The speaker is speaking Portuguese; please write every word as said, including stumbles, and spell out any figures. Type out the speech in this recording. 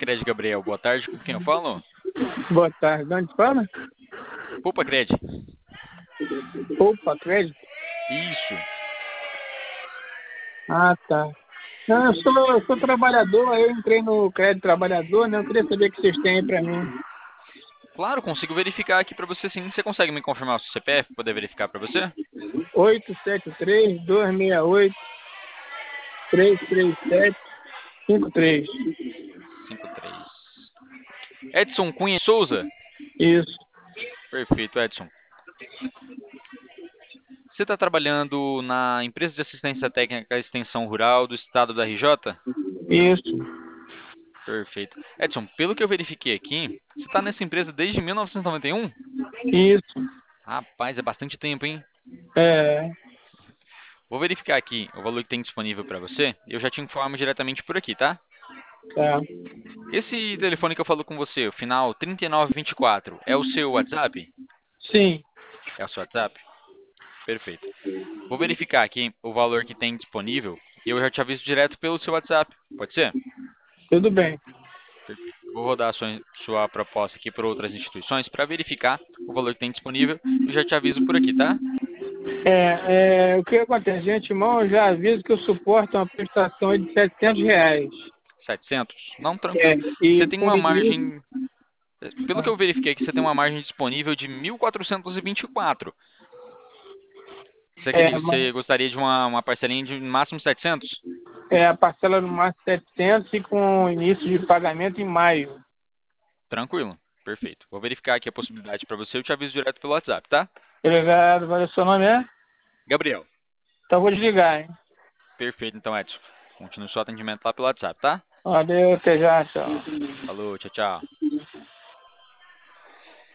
Cred, Gabriel. Boa tarde, com quem eu falo? Boa tarde. De onde fala? Poupa Cred. Opa, crédito? Isso. Ah, tá. Não, eu sou, eu sou trabalhador, aí eu entrei no crédito trabalhador, né? Eu queria saber o que vocês têm aí pra mim. Claro, consigo verificar aqui para você sim. Você consegue me confirmar o seu C P F, poder verificar para você? oito sete três, dois seis oito, três três sete, cinco três. cinco três. Edson Cunha Souza? Isso, Perfeito, Edson. Você está trabalhando na empresa de assistência técnica e extensão rural do estado da R J? isso, Perfeito. Edson, pelo que eu verifiquei aqui, você está nessa empresa desde mil novecentos e noventa e um? isso. Rapaz, é bastante tempo, hein? É, Vou verificar aqui o valor que tem disponível para você e eu já te informo diretamente por aqui, tá? tá. Esse telefone que eu falo com você, o final trinta e nove vinte e quatro, é o seu WhatsApp? Sim, É o seu WhatsApp? Perfeito. Vou verificar aqui o valor que tem disponível e eu já te aviso direto pelo seu WhatsApp. Pode ser? tudo bem. Perfeito. Eu vou rodar a sua, sua proposta aqui para outras instituições para verificar o valor que tem disponível e já te aviso por aqui, tá? É, é, o que acontece? De antemão, eu já aviso que eu suporto uma prestação aí de setecentos reais. setecentos? Não, É, tranquilo. Você e tem com uma limite. margem, pelo que eu verifiquei aqui, você tem uma margem disponível de mil quatrocentos e vinte e quatro. Você, É, queria, mas você gostaria de uma, uma parcelinha de no máximo setecentos? é a parcela no máximo setecentos e com início de pagamento em maio. Tranquilo. Perfeito. Vou verificar aqui a possibilidade para você. Eu te aviso direto pelo WhatsApp, tá? Obrigado, valeu, seu nome é? Gabriel. Então vou desligar, hein? Perfeito, então, Edson. Continue seu atendimento lá pelo WhatsApp, tá? Valeu, até já, tchau. Falou, tchau, tchau.